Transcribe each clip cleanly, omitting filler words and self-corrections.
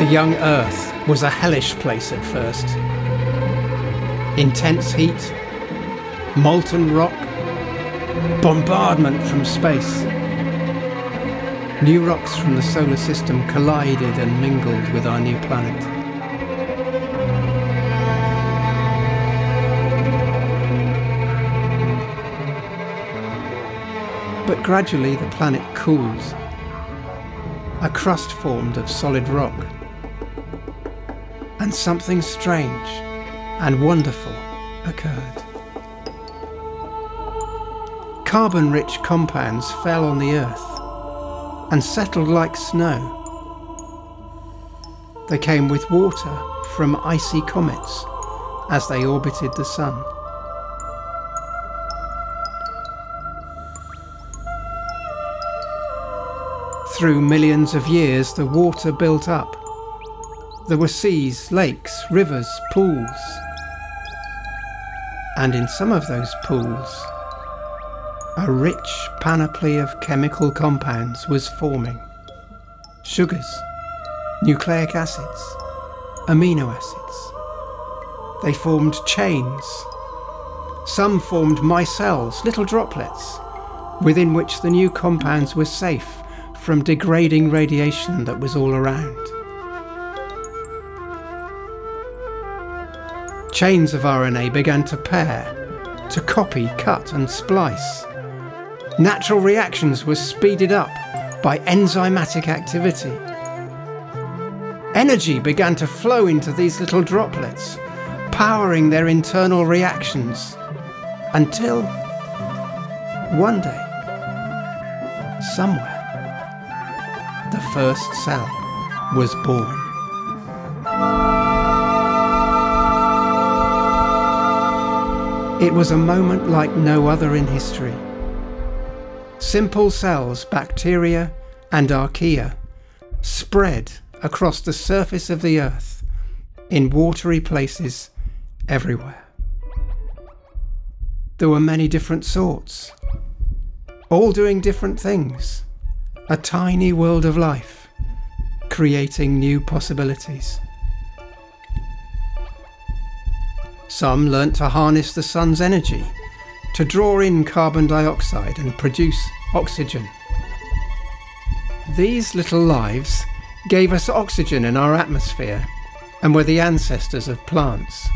The young Earth was a hellish place at first. Intense heat, molten rock, bombardment from space. New rocks from the solar system collided and mingled with our new planet. But gradually the planet cooled. A crust formed of solid rock. And something strange and wonderful occurred. Carbon-rich compounds fell on the Earth and settled like snow. They came with water from icy comets as they orbited the Sun. Through millions of years, the water built up. There were seas, lakes, rivers, pools. And in some of those pools, a rich panoply of chemical compounds was forming. Sugars, nucleic acids, amino acids. They formed chains. Some formed micelles, little droplets, within which the new compounds were safe from degrading radiation that was all around. Chains of RNA began to pair, to copy, cut and splice. Natural reactions were speeded up by enzymatic activity. Energy began to flow into these little droplets, powering their internal reactions, until one day, somewhere, the first cell was born. It was a moment like no other in history. Simple cells, bacteria and archaea, spread across the surface of the Earth in watery places everywhere. There were many different sorts, all doing different things. A tiny world of life, creating new possibilities. Some learnt to harness the sun's energy, to draw in carbon dioxide and produce oxygen. These little lives gave us oxygen in our atmosphere and were the ancestors of plants.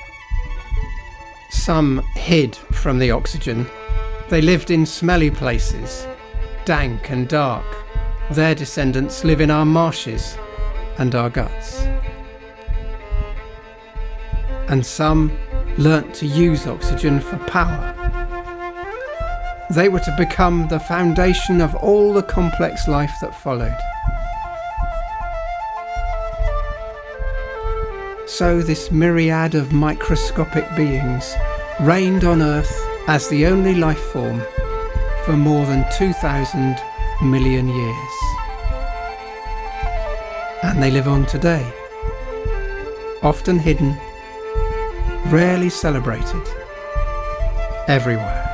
Some hid from the oxygen. They lived in smelly places, dank and dark. Their descendants live in our marshes and our guts. And some learnt to use oxygen for power. They were to become the foundation of all the complex life that followed. So this myriad of microscopic beings reigned on Earth as the only life form for more than 2,000 million years. And they live on today, often hidden, rarely celebrated, everywhere.